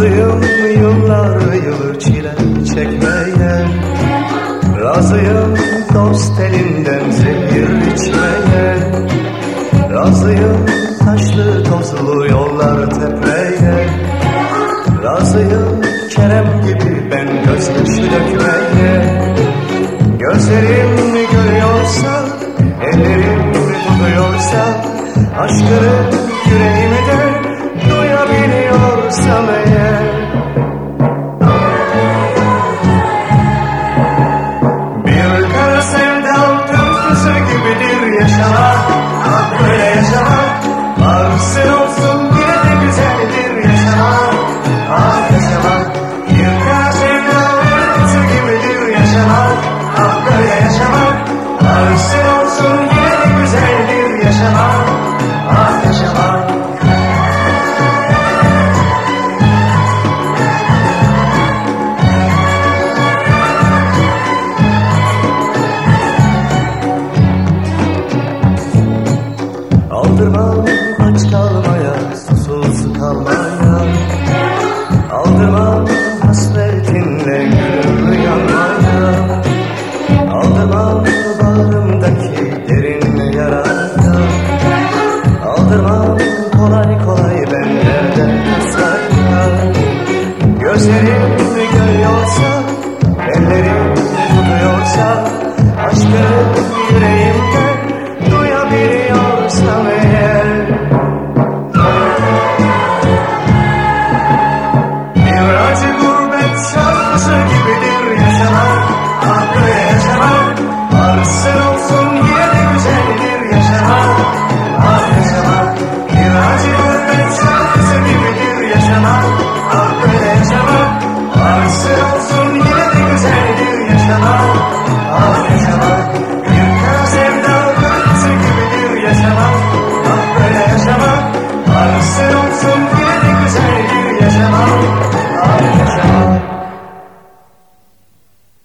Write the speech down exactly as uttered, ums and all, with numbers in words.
Razıyım yıllar yılı çile çekmeye, razıyım dost elinden zehir içmeye, razıyım taşlı tozlu yollar tepmeye, razıyım Kerem gibi ben gözyaşı dökmeye. Gözlerim görüyorsa, ellerim tutuyorsa, aşkını yüreğime de duyabiliyorsam eğer. Bir kara sevda türküsü gibidir yaşamak, ah böyle yaşamak. Varsın olsun yine de güzeldir yaşamak, ah yaşamak. Bir kara sevda türküsü gibidir yaşamak, ah böyle yaşamak. Varsın olsun yine de güzeldir yaşamak, ah yaşamak. Aldırmam aç kalmaya, susuz kalmaya, aldırmam hasretinle gülüm yanmaya, aldırmam bağrımdaki derin yaraya, aldırmam kolay kolay benlerden tasaya. Gözlerim görüyorsa, ellerim tutuyorsa, aşkını yüreğimde duyabiliyorsam eğer. Bir acı gurbet şarkısı gibidir yaşamak, ah böyle yaşamak. Varsın olsun yine de güzeldir yaşamak, ah yaşamak. Bir acı gurbet şarkısı gibidir yaşamak, ah böyle yaşamak. Varsın olsun yine de güzeldir yaşamak, ah